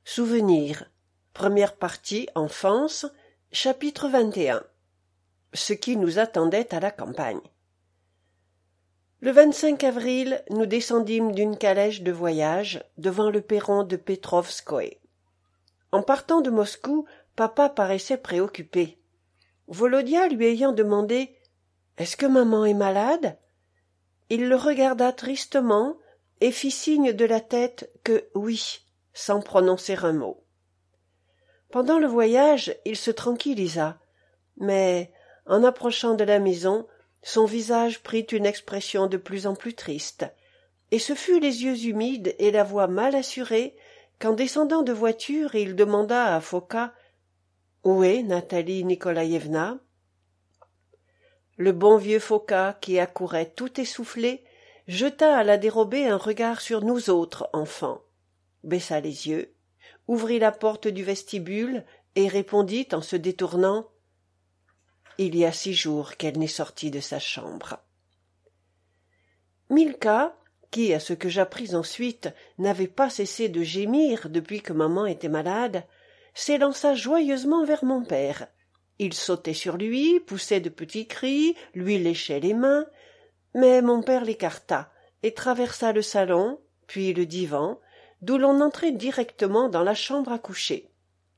Souvenirs. Première partie, enfance, chapitre 21. Ce qui nous attendait à la campagne. Le 25 avril, nous descendîmes d'une calèche de voyage devant le perron de Petrovskoe. En partant de Moscou, papa paraissait préoccupé. Volodia lui ayant demandé « Est-ce que maman est malade ?» Il le regarda tristement et fit signe de la tête que oui, sans prononcer un mot. Pendant le voyage, il se tranquillisa, mais, en approchant de la maison, son visage prit une expression de plus en plus triste, et ce fut les yeux humides et la voix mal assurée qu'en descendant de voiture il demanda à Foka « Où est Nathalie Nikolaïevna ?» Le bon vieux Foka, qui accourait tout essoufflé, jeta à la dérobée un regard sur nous autres enfants, baissa les yeux, ouvrit la porte du vestibule et répondit en se détournant « Il y a 6 jours qu'elle n'est sortie de sa chambre. » Milka, qui, à ce que j'appris ensuite, n'avait pas cessé de gémir depuis que maman était malade, s'élança joyeusement vers mon père. Il sautait sur lui, poussait de petits cris, lui léchait les mains, mais mon père l'écarta et traversa le salon, puis le divan, d'où l'on entrait directement dans la chambre à coucher.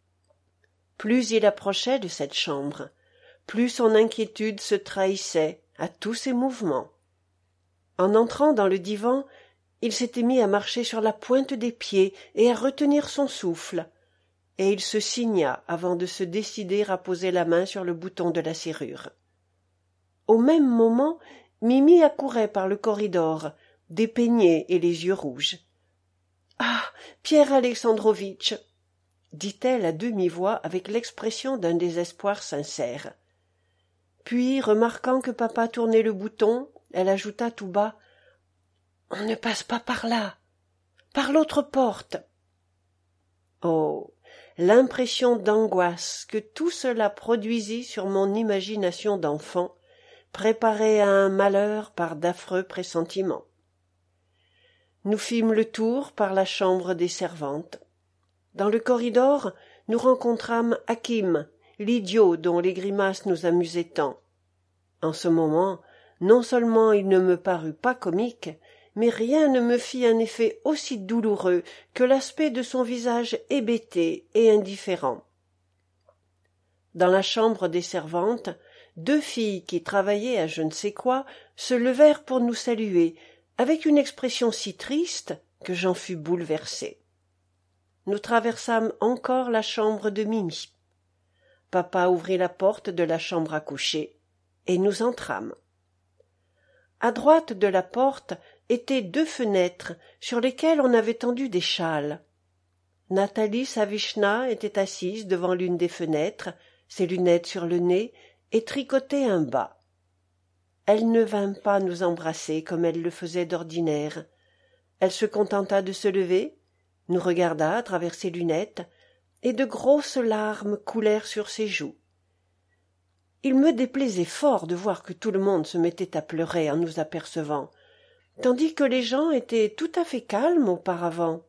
Plus il approchait de cette chambre, plus son inquiétude se trahissait à tous ses mouvements. En entrant dans le divan, il s'était mis à marcher sur la pointe des pieds et à retenir son souffle, et il se signa avant de se décider à poser la main sur le bouton de la serrure. Au même moment, Mimi accourait par le corridor, dépeignée et les yeux rouges. « Ah, Pierre Alexandrovitch !» dit-elle à demi-voix avec l'expression d'un désespoir sincère. Puis, remarquant que papa tournait le bouton, elle ajouta tout bas « On ne passe pas par là, par l'autre porte. » Oh, l'impression d'angoisse que tout cela produisit sur mon imagination d'enfant, préparée à un malheur par d'affreux pressentiments. Nous fîmes le tour par la chambre des servantes. Dans le corridor, nous rencontrâmes Hakim, l'idiot dont les grimaces nous amusaient tant. En ce moment, non seulement il ne me parut pas comique, mais rien ne me fit un effet aussi douloureux que l'aspect de son visage hébété et indifférent. Dans la chambre des servantes, 2 filles qui travaillaient à je ne sais quoi se levèrent pour nous saluer, avec une expression si triste que j'en fus bouleversé. Nous traversâmes encore la chambre de Mimi. Papa ouvrit la porte de la chambre à coucher, et nous entrâmes. À droite de la porte étaient 2 fenêtres sur lesquelles on avait tendu des châles. Nathalie Savishna était assise devant l'une des fenêtres, ses lunettes sur le nez, et tricotait un bas. Elle ne vint pas nous embrasser comme elle le faisait d'ordinaire. Elle se contenta de se lever, nous regarda à travers ses lunettes, et de grosses larmes coulèrent sur ses joues. Il me déplaisait fort de voir que tout le monde se mettait à pleurer en nous apercevant, tandis que les gens étaient tout à fait calmes auparavant.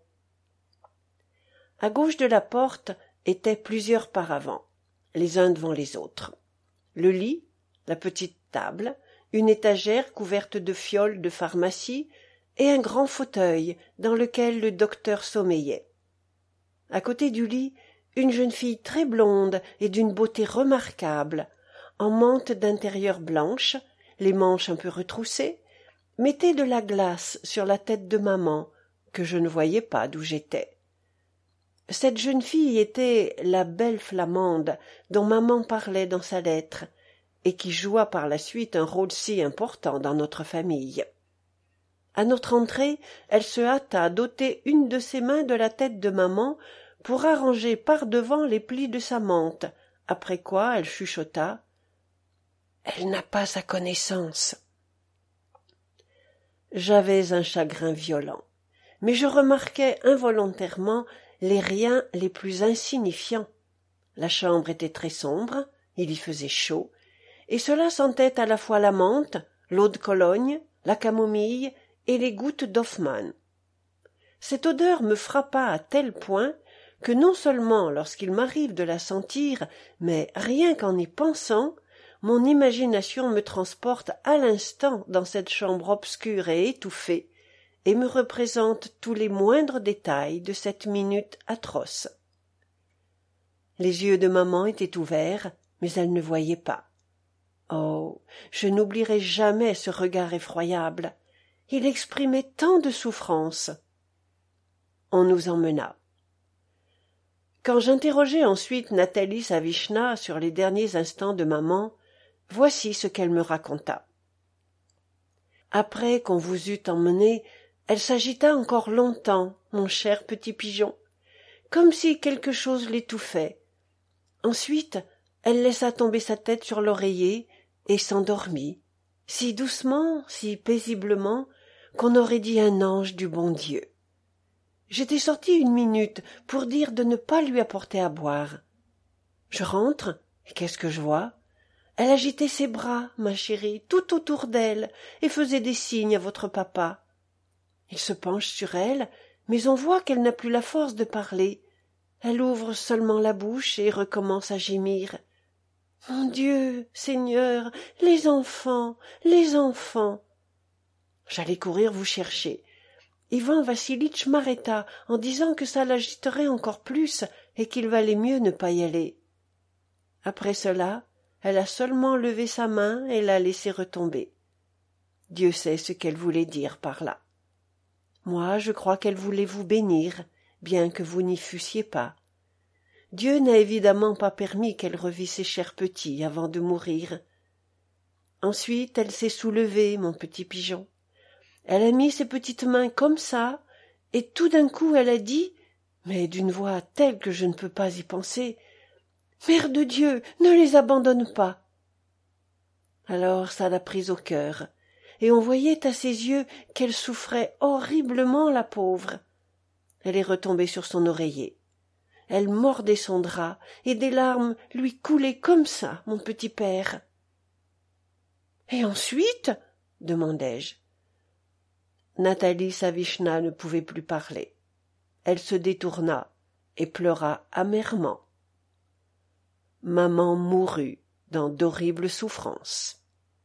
À gauche de la porte étaient plusieurs paravents, les uns devant les autres. Le lit, la petite table, une étagère couverte de fioles de pharmacie et un grand fauteuil dans lequel le docteur sommeillait. À côté du lit, une jeune fille très blonde et d'une beauté remarquable, en mante d'intérieur blanche, les manches un peu retroussées, mettait de la glace sur la tête de maman, que je ne voyais pas d'où j'étais. Cette jeune fille était la belle Flamande dont maman parlait dans sa lettre, et qui joua par la suite un rôle si important dans notre famille. À notre entrée, elle se hâta d'ôter une de ses mains de la tête de maman pour arranger par-devant les plis de sa mante, après quoi elle chuchota « Elle n'a pas sa connaissance. » J'avais un chagrin violent, mais je remarquai involontairement les riens les plus insignifiants. La chambre était très sombre, il y faisait chaud, et cela sentait à la fois la menthe, l'eau de Cologne, la camomille et les gouttes d'Hoffmann. Cette odeur me frappa à tel point que non seulement lorsqu'il m'arrive de la sentir, mais rien qu'en y pensant, mon imagination me transporte à l'instant dans cette chambre obscure et étouffée, et me représente tous les moindres détails de cette minute atroce. Les yeux de maman étaient ouverts, mais elle ne voyait pas. Oh, je n'oublierai jamais ce regard effroyable. Il exprimait tant de souffrance. On nous emmena. Quand j'interrogeai ensuite Nathalie Savishna sur les derniers instants de maman, voici ce qu'elle me raconta. Après qu'on vous eût emmené, elle s'agita encore longtemps, mon cher petit pigeon, comme si quelque chose l'étouffait. Ensuite, elle laissa tomber sa tête sur l'oreiller et s'endormit, si doucement, si paisiblement, qu'on aurait dit un ange du bon Dieu. J'étais sorti 1 minute pour dire de ne pas lui apporter à boire. Je rentre, et qu'est-ce que je vois? Elle agitait ses bras, ma chérie, tout autour d'elle, et faisait des signes à votre papa. Il se penche sur elle, mais on voit qu'elle n'a plus la force de parler. Elle ouvre seulement la bouche et recommence à gémir. « Mon Dieu, Seigneur, les enfants, les enfants !» J'allais courir vous chercher. Ivan Vassilitch m'arrêta en disant que ça l'agiterait encore plus et qu'il valait mieux ne pas y aller. Après cela, elle a seulement levé sa main et l'a laissé retomber. Dieu sait ce qu'elle voulait dire par là. Moi, je crois qu'elle voulait vous bénir, bien que vous n'y fussiez pas. Dieu n'a évidemment pas permis qu'elle revît ses chers petits avant de mourir. Ensuite, elle s'est soulevée, mon petit pigeon. Elle a mis ses petites mains comme ça, et tout d'un coup elle a dit, mais d'une voix telle que je ne peux pas y penser, « Mère de Dieu, ne les abandonne pas !» Alors ça l'a prise au cœur, et on voyait à ses yeux qu'elle souffrait horriblement, la pauvre. Elle est retombée sur son oreiller. Elle mordait son drap, et des larmes lui coulaient comme ça, mon petit père. « Et ensuite ?» demandai-je. Nathalie Savishna ne pouvait plus parler. Elle se détourna et pleura amèrement. Maman mourut dans d'horribles souffrances.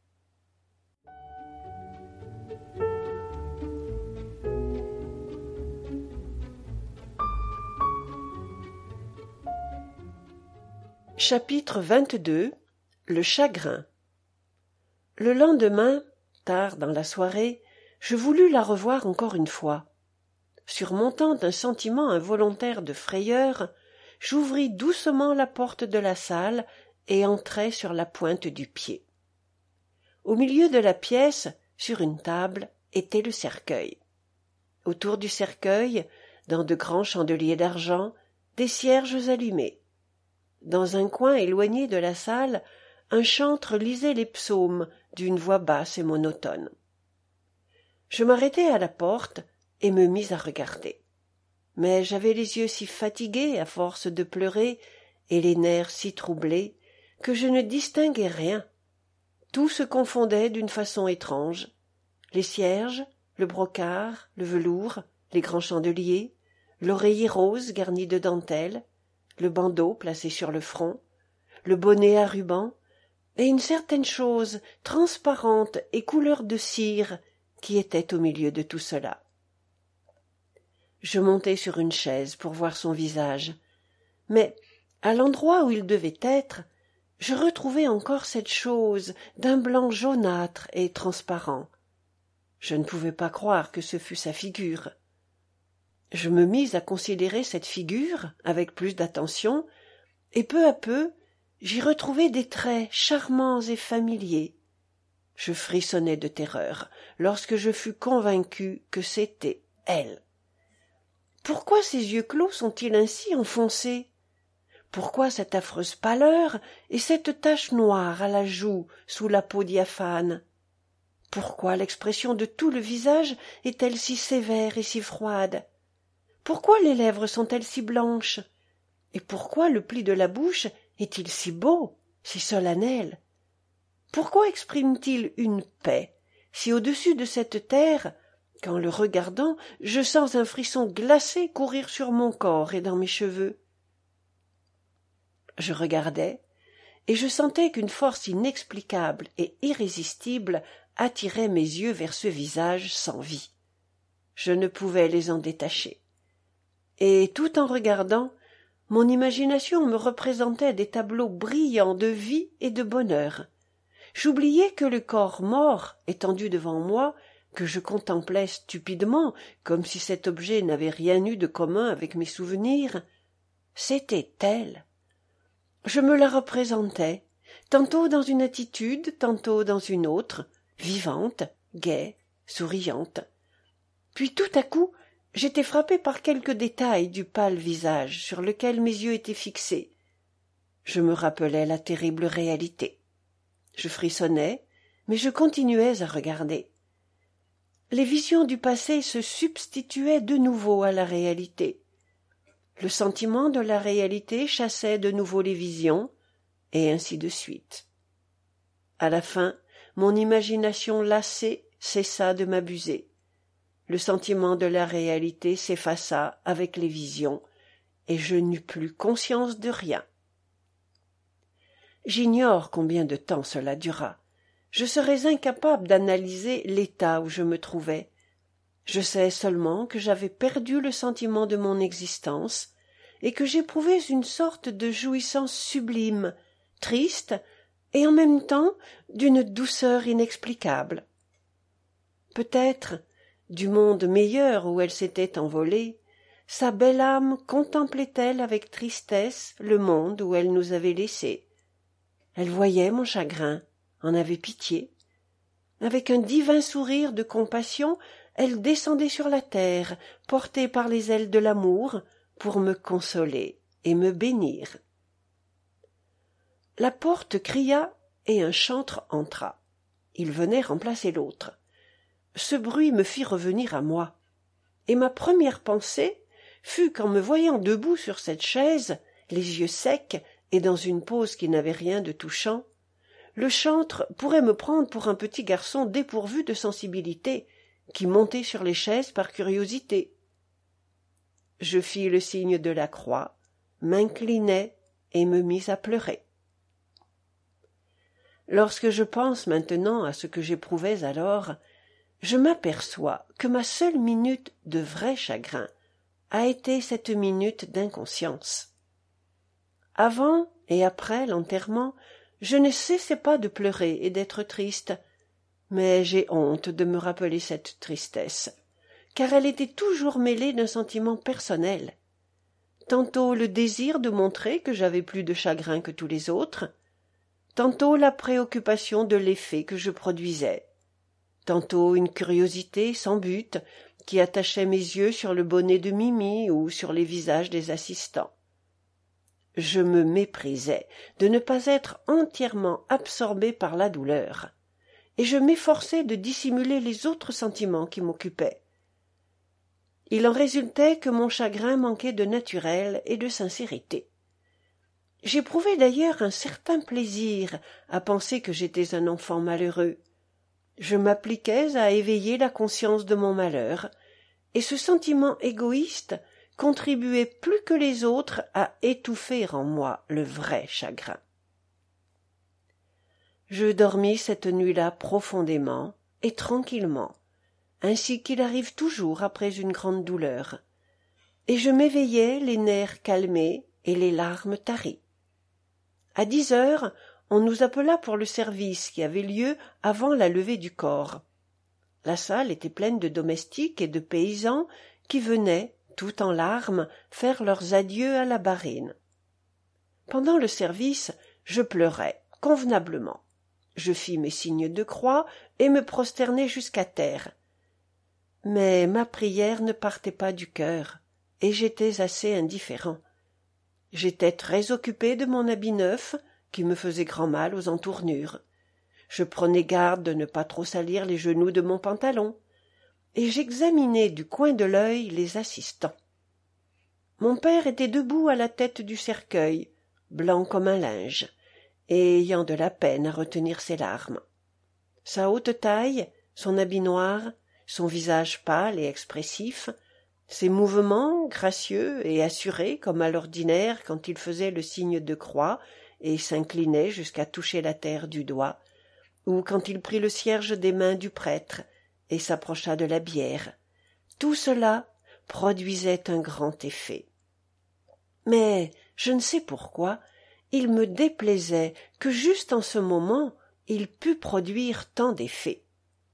Chapitre 22. Le chagrin. Le lendemain, tard dans la soirée, je voulus la revoir encore une fois. Surmontant un sentiment involontaire de frayeur, j'ouvris doucement la porte de la salle et entrai sur la pointe du pied. Au milieu de la pièce, sur une table, était le cercueil. Autour du cercueil, dans de grands chandeliers d'argent, des cierges allumés. Dans un coin éloigné de la salle, un chantre lisait les psaumes d'une voix basse et monotone. Je m'arrêtai à la porte et me mis à regarder. Mais j'avais les yeux si fatigués à force de pleurer et les nerfs si troublés que je ne distinguais rien. Tout se confondait d'une façon étrange. Les cierges, le brocart, le velours, les grands chandeliers, l'oreiller rose garni de dentelle, le bandeau placé sur le front, le bonnet à ruban, et une certaine chose transparente et couleur de cire qui était au milieu de tout cela. Je montai sur une chaise pour voir son visage, mais à l'endroit où il devait être, je retrouvai encore cette chose d'un blanc jaunâtre et transparent. Je ne pouvais pas croire que ce fût sa figure. Je me mis à considérer cette figure avec plus d'attention, et peu à peu j'y retrouvai des traits charmants et familiers. Je frissonnai de terreur lorsque je fus convaincu que c'était elle. Pourquoi ses yeux clos sont-ils ainsi enfoncés? Pourquoi cette affreuse pâleur et cette tache noire à la joue sous la peau diaphane? Pourquoi l'expression de tout le visage est-elle si sévère et si froide? Pourquoi les lèvres sont-elles si blanches? Et pourquoi le pli de la bouche est-il si beau, si solennel? Pourquoi exprime-t-il une paix, si au-dessus de cette terre Qu'en le regardant, je sens un frisson glacé courir sur mon corps et dans mes cheveux. Je regardais, et je sentais qu'une force inexplicable et irrésistible attirait mes yeux vers ce visage sans vie. Je ne pouvais les en détacher. Et tout en regardant, mon imagination me représentait des tableaux brillants de vie et de bonheur. J'oubliais que le corps mort, étendu devant moi, que je contemplais stupidement, comme si cet objet n'avait rien eu de commun avec mes souvenirs, c'était elle. Je me la représentais, tantôt dans une attitude, tantôt dans une autre, vivante, gaie, souriante. Puis tout à coup, j'étais frappé par quelques détails du pâle visage sur lequel mes yeux étaient fixés. Je me rappelais la terrible réalité. Je frissonnais, mais je continuais à regarder. Les visions du passé se substituaient de nouveau à la réalité. Le sentiment de la réalité chassait de nouveau les visions, et ainsi de suite. À la fin, mon imagination lassée cessa de m'abuser. Le sentiment de la réalité s'effaça avec les visions, et je n'eus plus conscience de rien. J'ignore combien de temps cela dura. Je serais incapable d'analyser l'état où je me trouvais. Je sais seulement que j'avais perdu le sentiment de mon existence et que j'éprouvais une sorte de jouissance sublime, triste et en même temps d'une douceur inexplicable. Peut-être, du monde meilleur où elle s'était envolée, sa belle âme contemplait-elle avec tristesse le monde où elle nous avait laissés. Elle voyait mon chagrin, en avait pitié. Avec un divin sourire de compassion, elle descendait sur la terre, portée par les ailes de l'amour, pour me consoler et me bénir. La porte cria et un chantre entra. Il venait remplacer l'autre. Ce bruit me fit revenir à moi, et ma première pensée fut qu'en me voyant debout sur cette chaise, les yeux secs et dans une pose qui n'avait rien de touchant, le chantre pourrait me prendre pour un petit garçon dépourvu de sensibilité, qui montait sur les chaises par curiosité. Je fis le signe de la croix, m'inclinai et me mis à pleurer. Lorsque je pense maintenant à ce que j'éprouvais alors, je m'aperçois que ma seule minute de vrai chagrin a été cette minute d'inconscience. Avant et après l'enterrement, je ne cessais pas de pleurer et d'être triste, mais j'ai honte de me rappeler cette tristesse, car elle était toujours mêlée d'un sentiment personnel. Tantôt le désir de montrer que j'avais plus de chagrin que tous les autres, tantôt la préoccupation de l'effet que je produisais, tantôt une curiosité sans but qui attachait mes yeux sur le bonnet de Mimi ou sur les visages des assistants. Je me méprisais de ne pas être entièrement absorbé par la douleur, et je m'efforçais de dissimuler les autres sentiments qui m'occupaient. Il en résultait que mon chagrin manquait de naturel et de sincérité. J'éprouvais d'ailleurs un certain plaisir à penser que j'étais un enfant malheureux. Je m'appliquais à éveiller la conscience de mon malheur, et ce sentiment égoïste contribuait plus que les autres à étouffer en moi le vrai chagrin. Je dormis cette nuit-là profondément et tranquillement, ainsi qu'il arrive toujours après une grande douleur, et je m'éveillai les nerfs calmés et les larmes taries. À 10 heures, on nous appela pour le service qui avait lieu avant la levée du corps. La salle était pleine de domestiques et de paysans qui venaient, tout en larmes, faire leurs adieux à la Barine. Pendant le service, je pleurais convenablement. Je fis mes signes de croix et me prosternai jusqu'à terre. Mais ma prière ne partait pas du cœur, et j'étais assez indifférent. J'étais très occupé de mon habit neuf, qui me faisait grand mal aux entournures. Je prenais garde de ne pas trop salir les genoux de mon pantalon, et j'examinais du coin de l'œil les assistants. Mon père était debout à la tête du cercueil, blanc comme un linge, et ayant de la peine à retenir ses larmes. Sa haute taille, son habit noir, son visage pâle et expressif, ses mouvements gracieux et assurés comme à l'ordinaire quand il faisait le signe de croix et s'inclinait jusqu'à toucher la terre du doigt, ou quand il prit le cierge des mains du prêtre et s'approcha de la bière. Tout cela produisait un grand effet. Mais, je ne sais pourquoi, il me déplaisait que juste en ce moment il pût produire tant d'effets.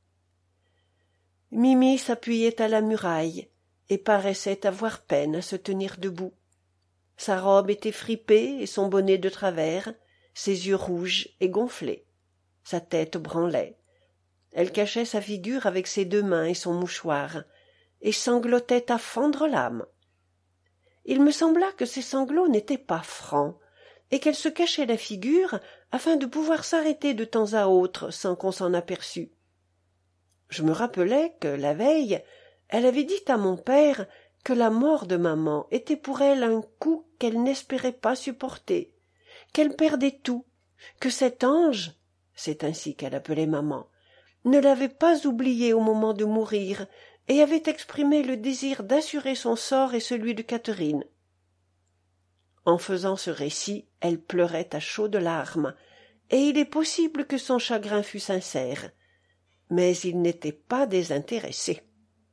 Mimi s'appuyait à la muraille et paraissait avoir peine à se tenir debout. Sa robe était fripée et son bonnet de travers, ses yeux rouges et gonflés. Sa tête branlait. Elle cachait sa figure avec ses 2 mains et son mouchoir, et sanglotait à fendre l'âme. Il me sembla que ses sanglots n'étaient pas francs, et qu'elle se cachait la figure afin de pouvoir s'arrêter de temps à autre sans qu'on s'en aperçût. Je me rappelais que, la veille, elle avait dit à mon père que la mort de maman était pour elle un coup qu'elle n'espérait pas supporter, qu'elle perdait tout, que cet ange, c'est ainsi qu'elle appelait maman, ne l'avait pas oubliée au moment de mourir et avait exprimé le désir d'assurer son sort et celui de Catherine. En faisant ce récit, elle pleurait à chaudes larmes, et il est possible que son chagrin fût sincère, mais il n'était pas désintéressé.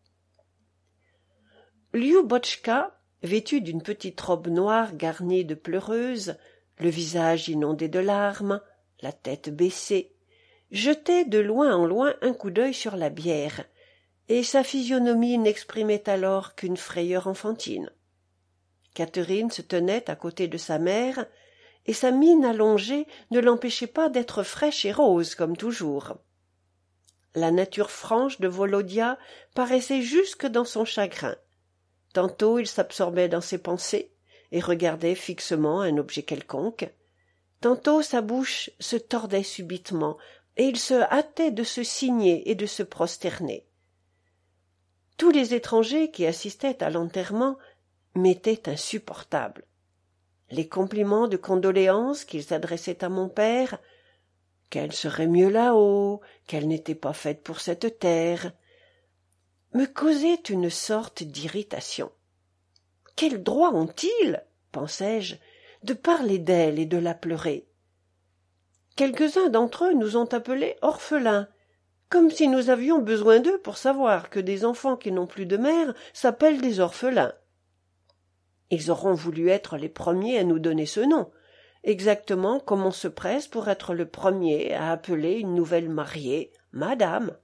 Liubotchka, vêtue d'une petite robe noire garnie de pleureuses, le visage inondé de larmes, la tête baissée, jetait de loin en loin un coup d'œil sur la bière, et sa physionomie n'exprimait alors qu'une frayeur enfantine. Catherine se tenait à côté de sa mère, et sa mine allongée ne l'empêchait pas d'être fraîche et rose comme toujours. La nature franche de Volodya paraissait jusque dans son chagrin. Tantôt il s'absorbait dans ses pensées et regardait fixement un objet quelconque, tantôt sa bouche se tordait subitement et il se hâtait de se signer et de se prosterner. Tous les étrangers qui assistaient à l'enterrement m'étaient insupportables. Les compliments de condoléances qu'ils adressaient à mon père, qu'elle serait mieux là-haut, qu'elle n'était pas faite pour cette terre, me causaient une sorte d'irritation. Quel droit ont-ils, pensais-je, de parler d'elle et de la pleurer? Quelques-uns d'entre eux nous ont appelés orphelins, comme si nous avions besoin d'eux pour savoir que des enfants qui n'ont plus de mère s'appellent des orphelins. Ils auront voulu être les premiers à nous donner ce nom, exactement comme on se presse pour être le premier à appeler une nouvelle mariée madame.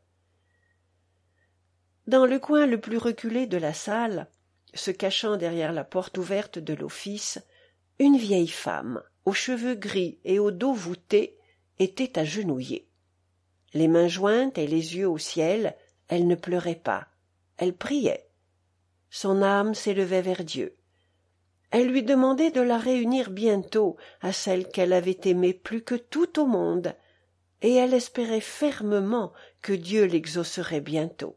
Dans le coin le plus reculé de la salle, se cachant derrière la porte ouverte de l'office, une vieille femme, aux cheveux gris et au dos voûté, était agenouillée. Les mains jointes et les yeux au ciel, elle ne pleurait pas, elle priait. Son âme s'élevait vers Dieu. Elle lui demandait de la réunir bientôt à celle qu'elle avait aimée plus que tout au monde, et elle espérait fermement que Dieu l'exaucerait bientôt.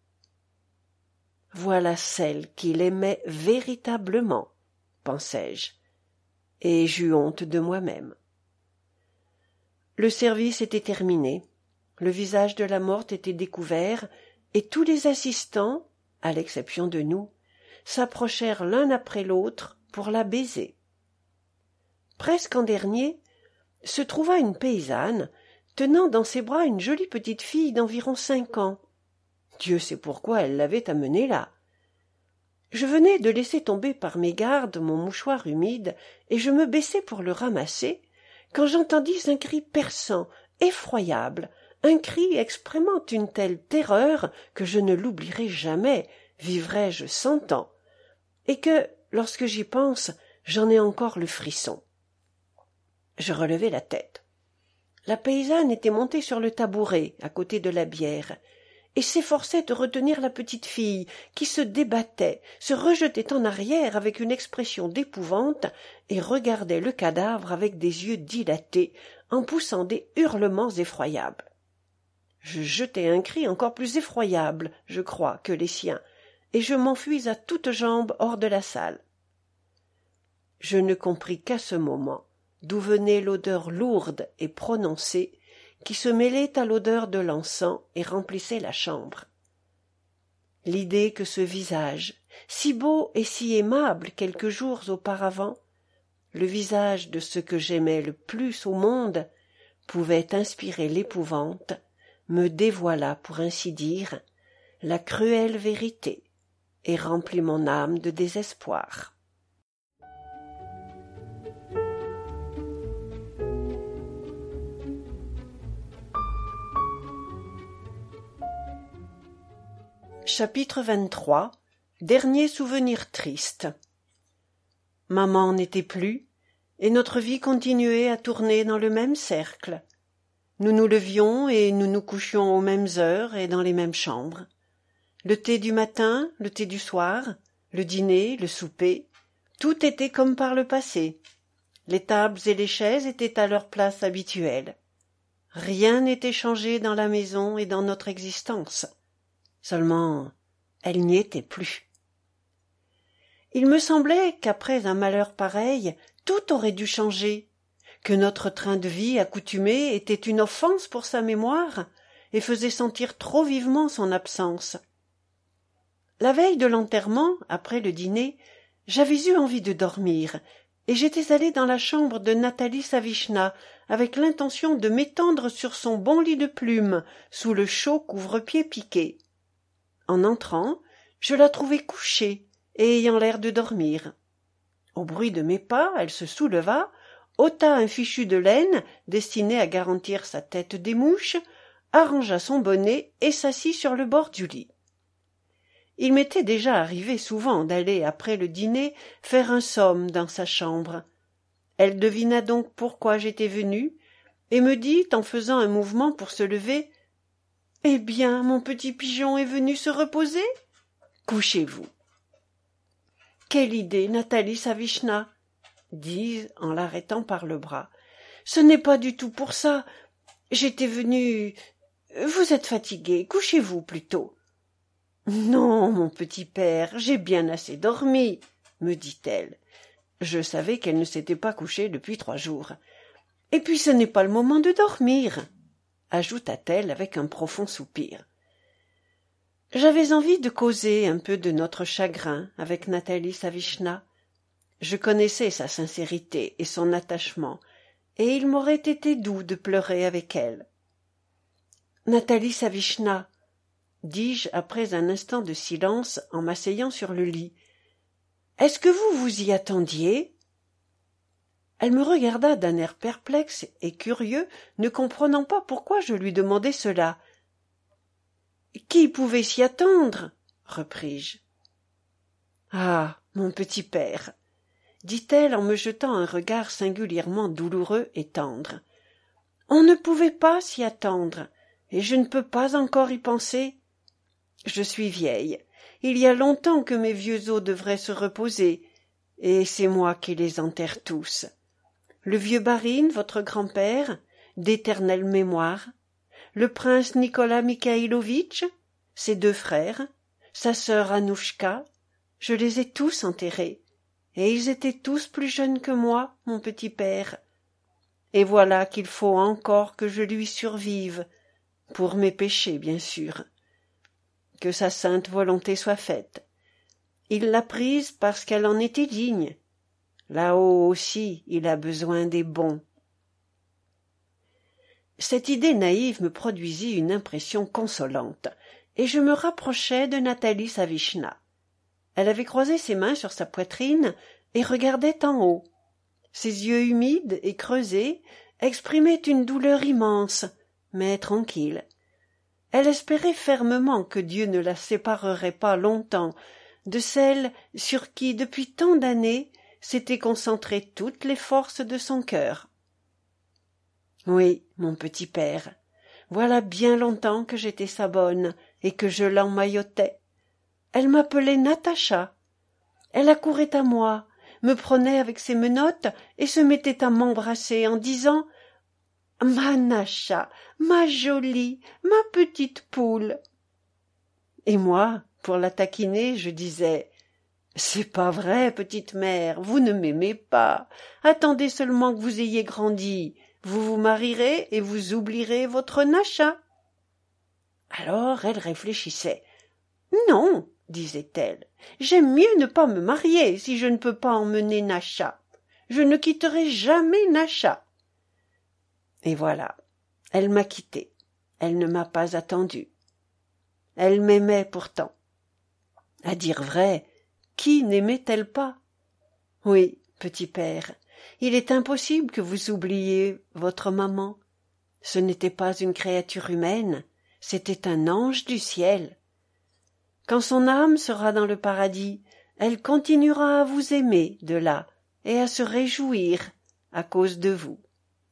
Voilà celle qu'il aimait véritablement, pensai-je, et j'eus honte de moi-même. Le service était terminé, le visage de la morte était découvert, et tous les assistants, à l'exception de nous, s'approchèrent l'un après l'autre pour la baiser. Presque en dernier se trouva une paysanne tenant dans ses bras une jolie petite fille d'environ 5 ans. Dieu sait pourquoi elle l'avait amenée là. Je venais de laisser tomber par mégarde mon mouchoir humide et je me baissai pour le ramasser quand j'entendis un cri perçant, effroyable, un cri exprimant une telle terreur que je ne l'oublierai jamais, vivrai-je 100 ans, et que, lorsque j'y pense, j'en ai encore le frisson. Je relevai la tête. La paysanne était montée sur le tabouret, à côté de la bière, et s'efforçait de retenir la petite fille, qui se débattait, se rejetait en arrière avec une expression d'épouvante, et regardait le cadavre avec des yeux dilatés, en poussant des hurlements effroyables. Je jetai un cri encore plus effroyable, je crois, que les siens, et je m'enfuis à toutes jambes hors de la salle. Je ne compris qu'à ce moment d'où venait l'odeur lourde et prononcée qui se mêlait à l'odeur de l'encens et remplissait la chambre. l'idée que ce visage, si beau et si aimable quelques jours auparavant, le visage de ce que j'aimais le plus au monde, pouvait inspirer l'épouvante, me dévoila, pour ainsi dire, la cruelle vérité, et remplit mon âme de désespoir. Chapitre 23. Dernier souvenir triste. Maman n'était plus, et notre vie continuait à tourner dans le même cercle. Nous nous levions et nous nous couchions aux mêmes heures et dans les mêmes chambres. Le thé du matin, le thé du soir, le dîner, le souper, tout était comme par le passé. Les tables et les chaises étaient à leur place habituelle. Rien n'était changé dans la maison et dans notre existence. Seulement, elle n'y était plus. Il me semblait qu'après un malheur pareil, tout aurait dû changer, que notre train de vie accoutumé était une offense pour sa mémoire et faisait sentir trop vivement son absence. La veille de l'enterrement, après le dîner, j'avais eu envie de dormir, et j'étais allée dans la chambre de Nathalie Savishna avec l'intention de m'étendre sur son bon lit de plumes sous le chaud couvre-pied piqué. En entrant, je la trouvai couchée et ayant l'air de dormir. Au bruit de mes pas, elle se souleva, ôta un fichu de laine destiné à garantir sa tête des mouches, arrangea son bonnet et s'assit sur le bord du lit. Il m'était déjà arrivé souvent d'aller, après le dîner, faire un somme dans sa chambre. Elle devina donc pourquoi j'étais venue, et me dit, en faisant un mouvement pour se lever, « Eh bien, mon petit pigeon est venu se reposer ? Couchez-vous. » « Quelle idée, Nathalie Savishna » dis-je en l'arrêtant par le bras. « Ce n'est pas du tout pour ça. J'étais venue... Vous êtes fatigué, couchez-vous plutôt. »« Non, mon petit père, j'ai bien assez dormi, » me dit-elle. Je savais qu'elle ne s'était pas couchée depuis 3 jours. « Et puis ce n'est pas le moment de dormir, » ajouta-t-elle avec un profond soupir. J'avais envie de causer un peu de notre chagrin avec Nathalie Savishna. Je connaissais sa sincérité et son attachement, et il m'aurait été doux de pleurer avec elle. « Nathalie Savishna, » dis-je après un instant de silence en m'asseyant sur le lit, « est-ce que vous vous y attendiez ?» Elle me regarda d'un air perplexe et curieux, ne comprenant pas pourquoi je lui demandais cela. « Qui pouvait s'y attendre ?» repris-je. « Ah, mon petit père !» dit-elle en me jetant un regard singulièrement douloureux et tendre. « On ne pouvait pas s'y attendre, et je ne peux pas encore y penser. Je suis vieille, il y a longtemps que mes vieux os devraient se reposer, et c'est moi qui les enterre tous. Le vieux Barine, votre grand-père, d'éternelle mémoire, le prince Nicolas Mikhaïlovitch, ses 2 frères, sa sœur Anouchka, je les ai tous enterrés, et ils étaient tous plus jeunes que moi, mon petit père. Et voilà qu'il faut encore que je lui survive, pour mes péchés, bien sûr. Que sa sainte volonté soit faite. Il l'a prise parce qu'elle en était digne. Là-haut aussi, il a besoin des bons. » Cette idée naïve me produisit une impression consolante, et je me rapprochai de Nathalie Savishna. Elle avait croisé ses mains sur sa poitrine et regardait en haut. Ses yeux humides et creusés exprimaient une douleur immense, mais tranquille. Elle espérait fermement que Dieu ne la séparerait pas longtemps de celle sur qui, depuis tant d'années, s'étaient concentrées toutes les forces de son cœur. Oui, mon petit père, voilà bien longtemps que j'étais sa bonne et que je l'emmaillotais. Elle m'appelait Natacha. Elle accourait à moi, me prenait avec ses menottes et se mettait à m'embrasser en disant « Ma Nacha, ma jolie, ma petite poule !» Et moi, pour la taquiner, je disais « C'est pas vrai, petite mère, vous ne m'aimez pas. Attendez seulement que vous ayez grandi. Vous vous marierez et vous oublierez votre Nacha. » Alors elle réfléchissait. Non, disait-elle, j'aime mieux ne pas me marier si je ne peux pas emmener Nacha. Je ne quitterai jamais Nacha. Et voilà, elle m'a quitté. Elle ne m'a pas attendu. Elle m'aimait pourtant. À dire vrai, qui n'aimait-elle pas? Oui, petit père, il est impossible que vous oubliiez votre maman. Ce n'était pas une créature humaine, c'était un ange du ciel. Quand son âme sera dans le paradis, elle continuera à vous aimer de là et à se réjouir à cause de vous.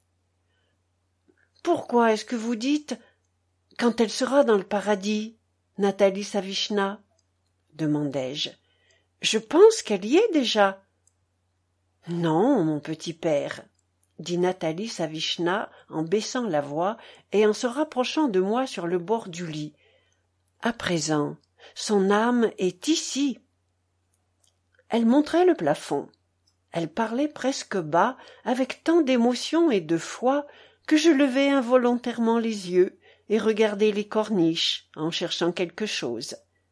Pourquoi est-ce que vous dites « quand elle sera dans le paradis » Nathalie Savishna, demandai-je. Je pense qu'elle y est déjà. Non, mon petit père, dit Nathalie Savishna en baissant la voix et en se rapprochant de moi sur le bord du lit. À présent, son âme est ici. Elle montrait le plafond. Elle parlait presque bas, avec tant d'émotion et de foi que je levai involontairement les yeux et regardai les corniches en cherchant quelque chose.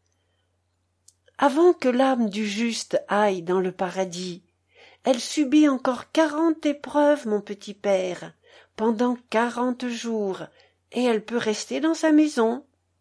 Avant que l'âme du juste aille dans le paradis, elle subit encore 40 épreuves, mon petit père, pendant 40 jours, et elle peut rester dans sa maison.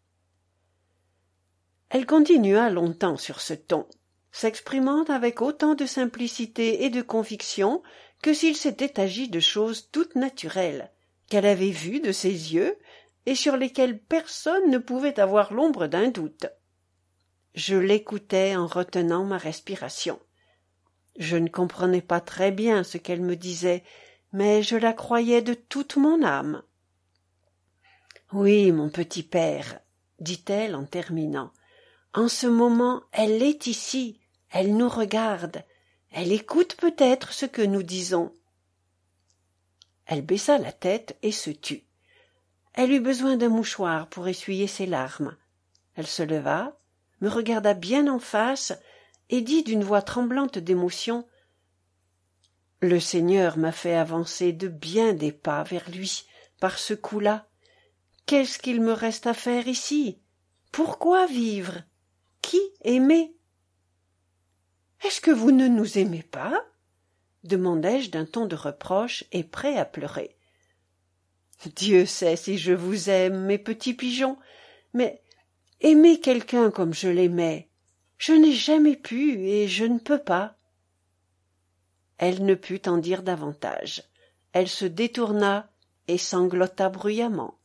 Elle continua longtemps sur ce ton, s'exprimant avec autant de simplicité et de conviction que s'il s'était agi de choses toutes naturelles, qu'elle avait vues de ses yeux et sur lesquelles personne ne pouvait avoir l'ombre d'un doute. Je l'écoutais en retenant ma respiration. Je ne comprenais pas très bien ce qu'elle me disait, mais je la croyais de toute mon âme. « Oui, mon petit père, » dit-elle en terminant, « en ce moment elle est ici, elle nous regarde, elle écoute peut-être ce que nous disons. » Elle baissa la tête et se tut. Elle eut besoin d'un mouchoir pour essuyer ses larmes. Elle se leva, me regarda bien en face et dit d'une voix tremblante d'émotion « Le Seigneur m'a fait avancer de bien des pas vers lui par ce coup-là. Qu'est-ce qu'il me reste à faire ici? Pourquoi vivre? Qui aimer? » « Est-ce que vous ne nous aimez pas ?» demandai-je d'un ton de reproche et prêt à pleurer. « Dieu sait si je vous aime, mes petits pigeons, mais aimer quelqu'un comme je l'aimais, je n'ai jamais pu et je ne peux pas. » Elle ne put en dire davantage. Elle se détourna et sanglota bruyamment.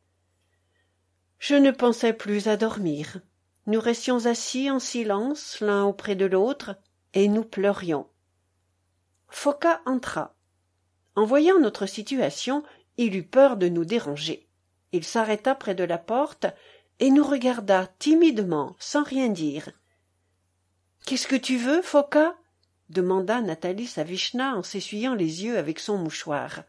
Je ne pensais plus à dormir. Nous restions assis en silence l'un auprès de l'autre, et nous pleurions. Foka entra. En voyant notre situation, il eut peur de nous déranger. Il s'arrêta près de la porte et nous regarda timidement, sans rien dire. « Qu'est-ce que tu veux, Foka ?» demanda Nathalie Savishna en s'essuyant les yeux avec son mouchoir.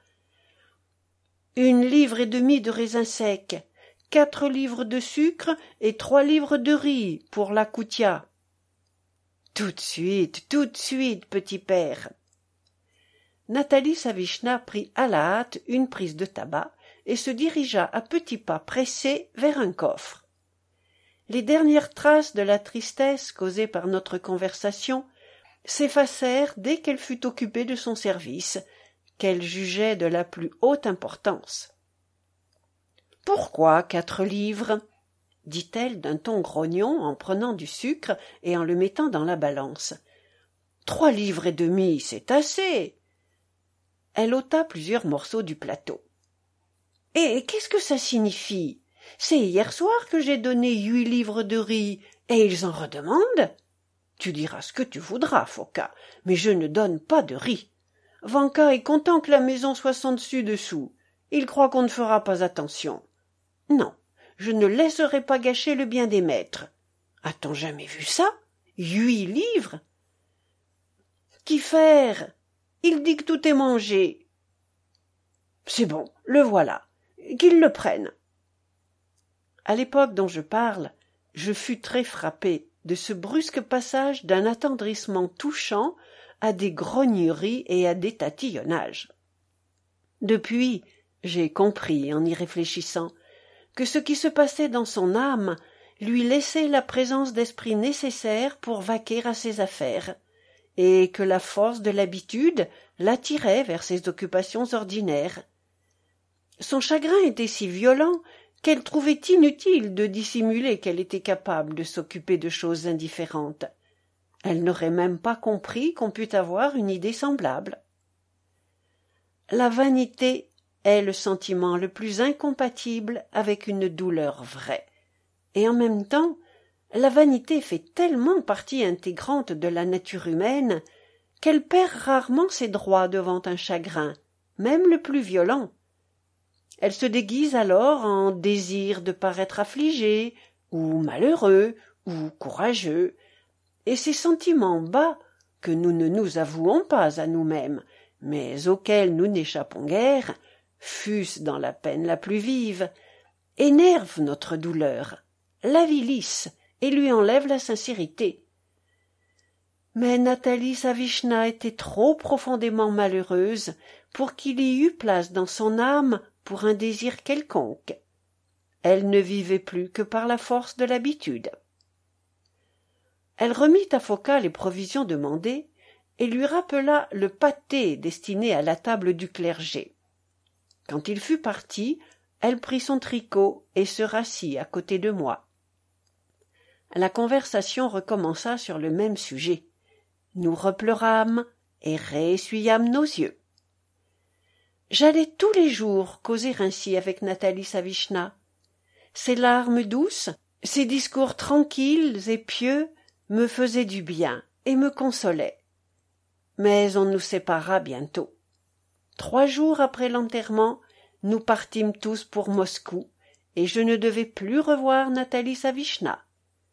« 1 livre et demi de raisins secs, 4 livres de sucre et 3 livres de riz pour la Koutia. »« tout de suite, petit père. » Nathalie Savishna prit à la hâte une prise de tabac et se dirigea à petits pas pressés vers un coffre. Les dernières traces de la tristesse causée par notre conversation s'effacèrent dès qu'elle fut occupée de son service, qu'elle jugeait de la plus haute importance. « Pourquoi 4 livres ?» dit-elle d'un ton grognon en prenant du sucre et en le mettant dans la balance. « 3 livres et demi, c'est assez. » Elle ôta plusieurs morceaux du plateau. « Et qu'est-ce que ça signifie? C'est hier soir que j'ai donné 8 livres de riz, et ils en redemandent? Tu diras ce que tu voudras, Foka, mais je ne donne pas de riz. Vanka est content que la maison soit sans dessus-dessous. Il croit qu'on ne fera pas attention. Non, je ne laisserai pas gâcher le bien des maîtres. A-t-on jamais vu ça? 8 livres? Qu'y faire? Il dit que tout est mangé. C'est bon, le voilà. Qu'il le prenne. » À l'époque dont je parle, je fus très frappé de ce brusque passage d'un attendrissement touchant à des grogneries et à des tatillonnages. Depuis, j'ai compris, en y réfléchissant, que ce qui se passait dans son âme lui laissait la présence d'esprit nécessaire pour vaquer à ses affaires, et que la force de l'habitude l'attirait vers ses occupations ordinaires. Son chagrin était si violent qu'elle trouvait inutile de dissimuler qu'elle était capable de s'occuper de choses indifférentes. Elle n'aurait même pas compris qu'on pût avoir une idée semblable. La vanité est le sentiment le plus incompatible avec une douleur vraie. Et en même temps, la vanité fait tellement partie intégrante de la nature humaine qu'elle perd rarement ses droits devant un chagrin, même le plus violent. Elle se déguise alors en désir de paraître affligée, ou malheureux, ou courageux, et ces sentiments bas, que nous ne nous avouons pas à nous-mêmes, mais auxquels nous n'échappons guère, fût-ce dans la peine la plus vive, énervent notre douleur, l'avilissent et lui enlèvent la sincérité. Mais Nathalie Savishna était trop profondément malheureuse pour qu'il y eût place dans son âme pour un désir quelconque. Elle ne vivait plus que par la force de l'habitude. Elle remit à Foka les provisions demandées et lui rappela le pâté destiné à la table du clergé. Quand il fut parti, elle prit son tricot et se rassit à côté de moi. La conversation recommença sur le même sujet. Nous repleurâmes et réessuyâmes nos yeux. J'allais tous les jours causer ainsi avec Nathalie Savishna. Ses larmes douces, ses discours tranquilles et pieux me faisaient du bien et me consolaient. Mais on nous sépara bientôt. 3 jours après l'enterrement, nous partîmes tous pour Moscou, et je ne devais plus revoir Nathalie Savishna.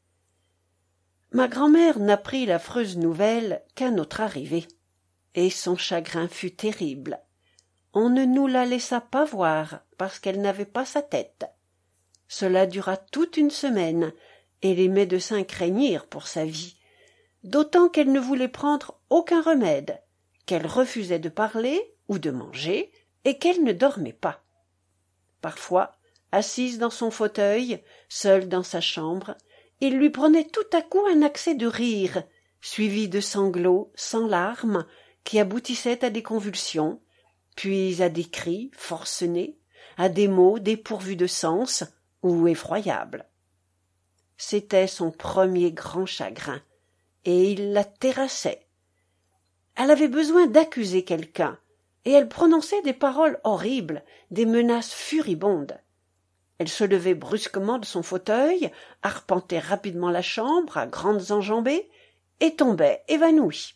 Ma grand-mère n'apprit l'affreuse nouvelle qu'à notre arrivée, et son chagrin fut terrible. On ne nous la laissa pas voir parce qu'elle n'avait pas sa tête. Cela dura toute une semaine, et les médecins craignirent pour sa vie, d'autant qu'elle ne voulait prendre aucun remède, qu'elle refusait de parler ou de manger, et qu'elle ne dormait pas. Parfois, assise dans son fauteuil, seule dans sa chambre, il lui prenait tout à coup un accès de rire, suivi de sanglots sans larmes, qui aboutissaient à des convulsions, puis à des cris forcenés, à des mots dépourvus de sens ou effroyables. C'était son premier grand chagrin, et il la terrassait. Elle avait besoin d'accuser quelqu'un, et elle prononçait des paroles horribles, des menaces furibondes. Elle se levait brusquement de son fauteuil, arpentait rapidement la chambre à grandes enjambées, et tombait évanouie.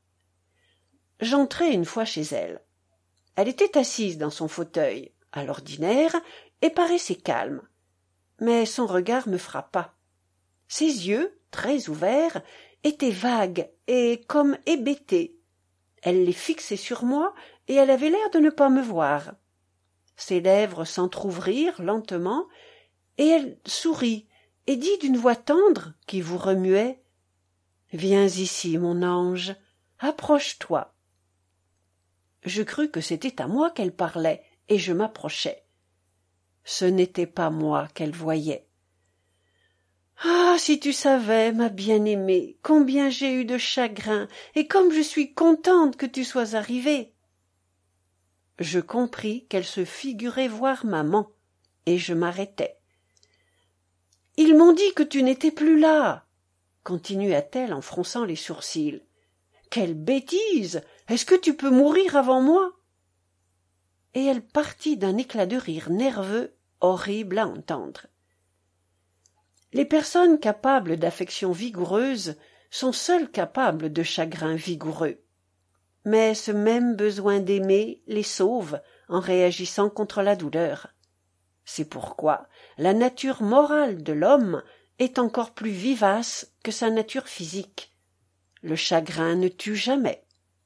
J'entrai une fois chez elle. Elle était assise dans son fauteuil, à l'ordinaire, et paraissait calme. Mais son regard me frappa. Ses yeux, très ouverts, étaient vagues et comme hébétés. Elle les fixait sur moi, et elle avait l'air de ne pas me voir. Ses lèvres s'entr'ouvrirent lentement, et elle sourit, et dit d'une voix tendre qui vous remuait « Viens ici, mon ange, approche-toi. » Je crus que c'était à moi qu'elle parlait, et je m'approchai. Ce n'était pas moi qu'elle voyait. « Ah, si tu savais, ma bien-aimée, combien j'ai eu de chagrin, et comme je suis contente que tu sois arrivée. » Je compris qu'elle se figurait voir maman, et je m'arrêtai. « Ils m'ont dit que tu n'étais plus là, » continua-t-elle en fronçant les sourcils. « Quelle bêtise! Est-ce que tu peux mourir avant moi ?» Et elle partit d'un éclat de rire nerveux, horrible à entendre. Les personnes capables d'affection vigoureuse sont seules capables de chagrin vigoureux. Mais ce même besoin d'aimer les sauve en réagissant contre la douleur. C'est pourquoi la nature morale de l'homme est encore plus vivace que sa nature physique. Le chagrin ne tue jamais.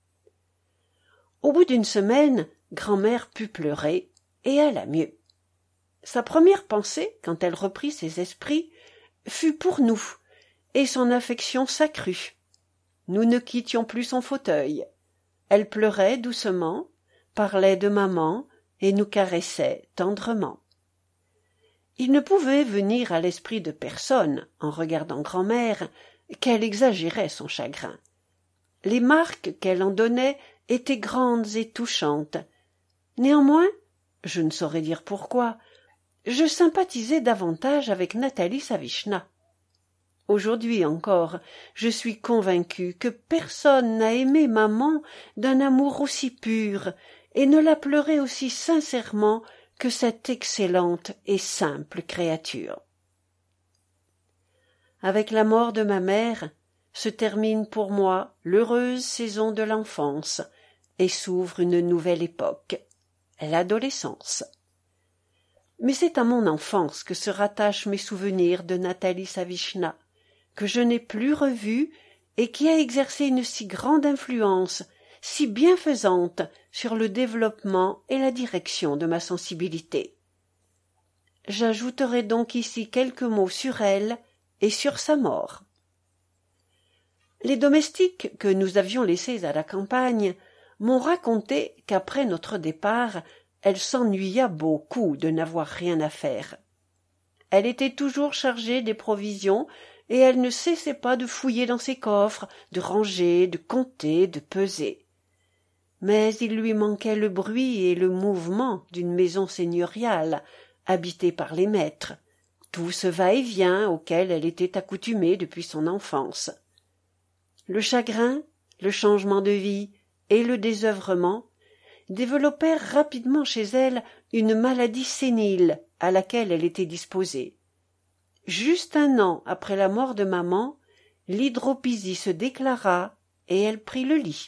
Au bout d'une semaine, grand-mère put pleurer et alla mieux. Sa première pensée, quand elle reprit ses esprits, fut pour nous, et son affection s'accrut. Nous ne quittions plus son fauteuil. Elle pleurait doucement, parlait de maman et nous caressait tendrement. Il ne pouvait venir à l'esprit de personne, en regardant grand-mère, qu'elle exagérait son chagrin. Les marques qu'elle en donnait étaient grandes et touchantes. Néanmoins, je ne saurais dire pourquoi, je sympathisais davantage avec Nathalie Savichna. Aujourd'hui encore, je suis convaincue que personne n'a aimé maman d'un amour aussi pur et ne l'a pleuré aussi sincèrement que cette excellente et simple créature. Avec la mort de ma mère se termine pour moi l'heureuse saison de l'enfance et s'ouvre une nouvelle époque, l'adolescence. Mais c'est à mon enfance que se rattachent mes souvenirs de Nathalie Savichna, que je n'ai plus revue et qui a exercé une si grande influence, si bienfaisante sur le développement et la direction de ma sensibilité. J'ajouterai donc ici quelques mots sur elle et sur sa mort. Les domestiques que nous avions laissés à la campagne m'ont raconté qu'après notre départ, elle s'ennuya beaucoup de n'avoir rien à faire. Elle était toujours chargée des provisions et elle ne cessait pas de fouiller dans ses coffres, de ranger, de compter, de peser. Mais il lui manquait le bruit et le mouvement d'une maison seigneuriale, habitée par les maîtres, tout ce va-et-vient auquel elle était accoutumée depuis son enfance. Le chagrin, le changement de vie et le désœuvrement développèrent rapidement chez elle une maladie sénile à laquelle elle était disposée. Juste 1 an après la mort de maman, l'hydropisie se déclara et elle prit le lit.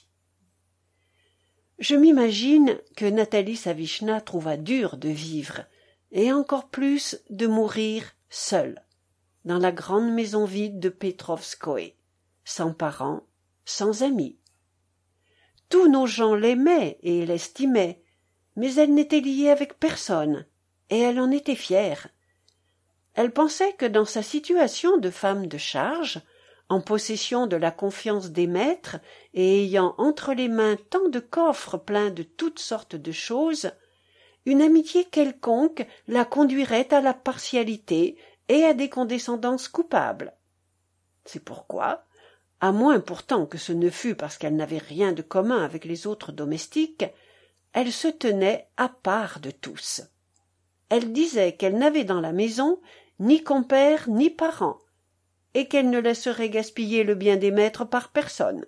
Je m'imagine que Nathalie Savichna trouva dur de vivre, et encore plus de mourir seule, dans la grande maison vide de Petrovskoé, sans parents, sans amis. Tous nos gens l'aimaient et l'estimaient, mais elle n'était liée avec personne, et elle en était fière. Elle pensait que dans sa situation de femme de charge, en possession de la confiance des maîtres et ayant entre les mains tant de coffres pleins de toutes sortes de choses, une amitié quelconque la conduirait à la partialité et à des condescendances coupables. C'est pourquoi, à moins pourtant que ce ne fût parce qu'elle n'avait rien de commun avec les autres domestiques, elle se tenait à part de tous. Elle disait qu'elle n'avait dans la maison ni compère ni parents, et qu'elle ne laisserait gaspiller le bien des maîtres par personne.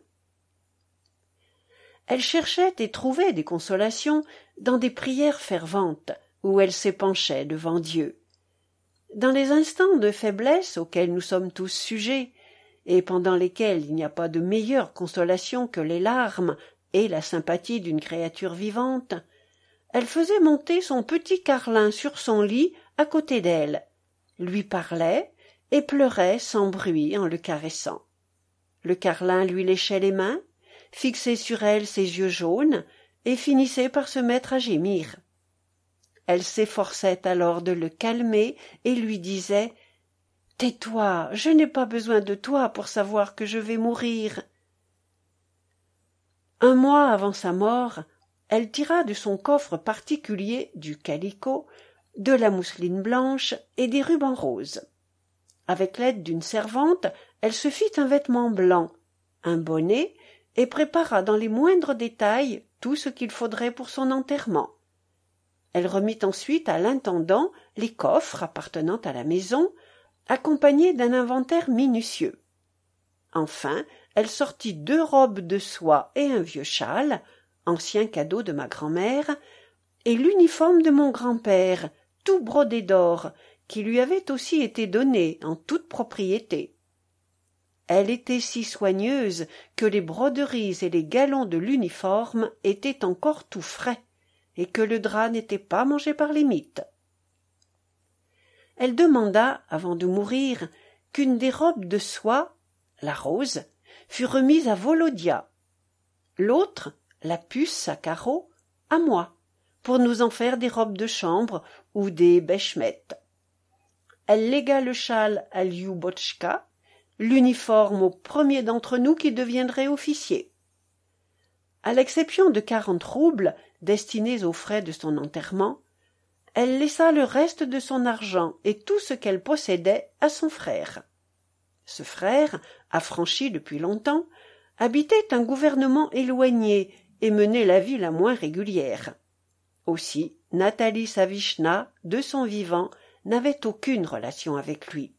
Elle cherchait et trouvait des consolations dans des prières ferventes, où elle s'épanchait devant Dieu. Dans les instants de faiblesse auxquels nous sommes tous sujets, et pendant lesquels il n'y a pas de meilleure consolation que les larmes et la sympathie d'une créature vivante, elle faisait monter son petit carlin sur son lit à côté d'elle, lui parlait et pleurait sans bruit en le caressant. Le carlin lui léchait les mains, fixait sur elle ses yeux jaunes et finissait par se mettre à gémir. Elle s'efforçait alors de le calmer et lui disait « Tais-toi, je n'ai pas besoin de toi pour savoir que je vais mourir. » 1 mois avant sa mort, elle tira de son coffre particulier du calicot, de la mousseline blanche et des rubans roses. Avec l'aide d'une servante, elle se fit un vêtement blanc, un bonnet, et prépara dans les moindres détails tout ce qu'il faudrait pour son enterrement. Elle remit ensuite à l'intendant les coffres appartenant à la maison, accompagnés d'un inventaire minutieux. Enfin, elle sortit 2 robes de soie et un vieux châle, ancien cadeau de ma grand-mère, et l'uniforme de mon grand-père, tout brodé d'or, qui lui avait aussi été donné en toute propriété. Elle était si soigneuse que les broderies et les galons de l'uniforme étaient encore tout frais, et que le drap n'était pas mangé par les mites. Elle demanda, avant de mourir, qu'une des robes de soie, la rose, fût remise à Volodia, l'autre, la puce à carreaux, à moi, pour nous en faire des robes de chambre ou des bêchemettes. Elle légua le châle à Liubotchka, l'uniforme au premier d'entre nous qui deviendrait officier. À l'exception de 40 roubles destinés aux frais de son enterrement, elle laissa le reste de son argent et tout ce qu'elle possédait à son frère. Ce frère, affranchi depuis longtemps, habitait un gouvernement éloigné et menait la vie la moins régulière. Aussi, Nathalie Savishna, de son vivant, n'avait aucune relation avec lui.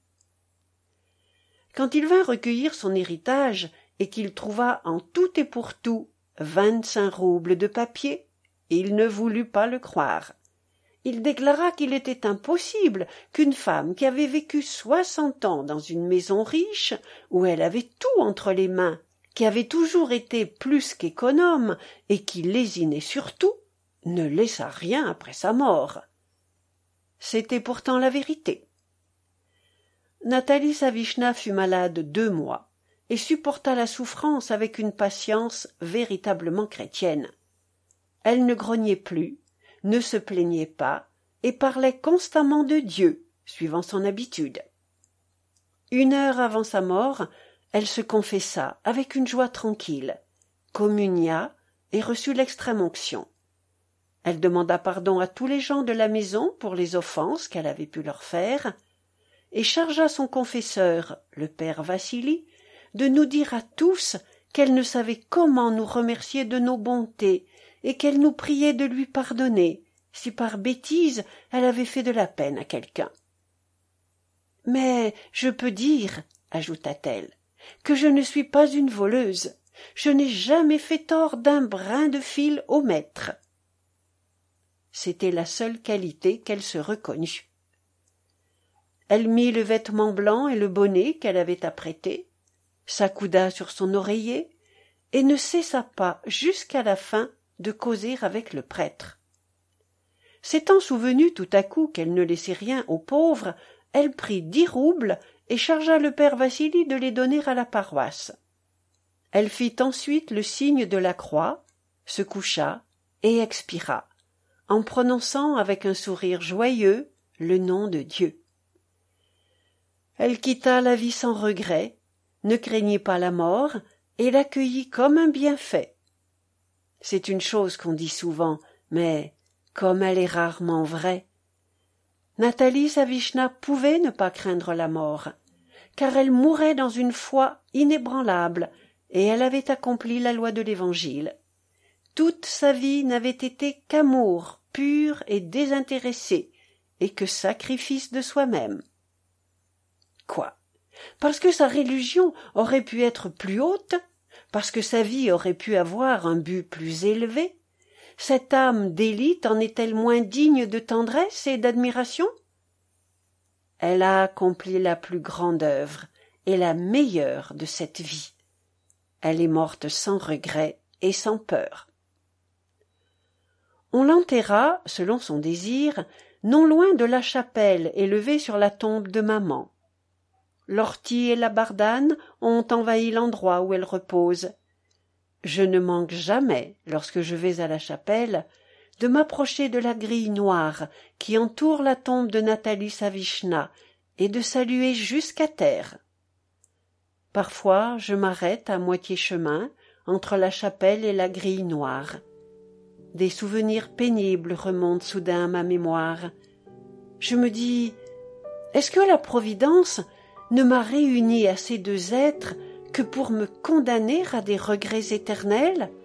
Quand il vint recueillir son héritage et qu'il trouva en tout et pour tout 25 roubles de papier, il ne voulut pas le croire. Il déclara qu'il était impossible qu'une femme qui avait vécu 60 ans dans une maison riche, où elle avait tout entre les mains, qui avait toujours été plus qu'économe et qui lésinait surtout, ne laissât rien après sa mort. C'était pourtant la vérité. Nathalie Savishna fut malade 2 mois et supporta la souffrance avec une patience véritablement chrétienne. Elle ne grognait plus, ne se plaignait pas et parlait constamment de Dieu, suivant son habitude. 1 heure avant sa mort, elle se confessa avec une joie tranquille, communia et reçut l'extrême-onction. Elle demanda pardon à tous les gens de la maison pour les offenses qu'elle avait pu leur faire, et chargea son confesseur, le père Vassili, de nous dire à tous qu'elle ne savait comment nous remercier de nos bontés, et qu'elle nous priait de lui pardonner, si par bêtise elle avait fait de la peine à quelqu'un. « Mais je peux dire, ajouta-t-elle, que je ne suis pas une voleuse, je n'ai jamais fait tort d'un brin de fil au maître. » C'était la seule qualité qu'elle se reconnut. Elle mit le vêtement blanc et le bonnet qu'elle avait apprêté, s'accouda sur son oreiller et ne cessa pas jusqu'à la fin de causer avec le prêtre. S'étant souvenue tout à coup qu'elle ne laissait rien aux pauvres, elle prit 10 roubles et chargea le père Vassili de les donner à la paroisse. Elle fit ensuite le signe de la croix, se coucha et expira, en prononçant avec un sourire joyeux le nom de Dieu. Elle quitta la vie sans regret, ne craignit pas la mort et l'accueillit comme un bienfait. C'est une chose qu'on dit souvent, mais comme elle est rarement vraie. Nathalie Savishna pouvait ne pas craindre la mort, car elle mourait dans une foi inébranlable et elle avait accompli la loi de l'Évangile. Toute sa vie n'avait été qu'amour pur et désintéressé, et que sacrifice de soi-même. Quoi? Parce que sa religion aurait pu être plus haute? Parce que sa vie aurait pu avoir un but plus élevé? Cette âme d'élite en est-elle moins digne de tendresse et d'admiration? Elle a accompli la plus grande œuvre et la meilleure de cette vie. Elle est morte sans regret et sans peur. On l'enterra, selon son désir, non loin de la chapelle élevée sur la tombe de maman. L'ortie et la bardane ont envahi l'endroit où elle repose. Je ne manque jamais, lorsque je vais à la chapelle, de m'approcher de la grille noire qui entoure la tombe de Nathalie Savishna et de saluer jusqu'à terre. Parfois, je m'arrête à moitié chemin entre la chapelle et la grille noire. Des souvenirs pénibles remontent soudain à ma mémoire. Je me dis, est-ce que la Providence ne m'a réuni à ces 2 êtres que pour me condamner à des regrets éternels?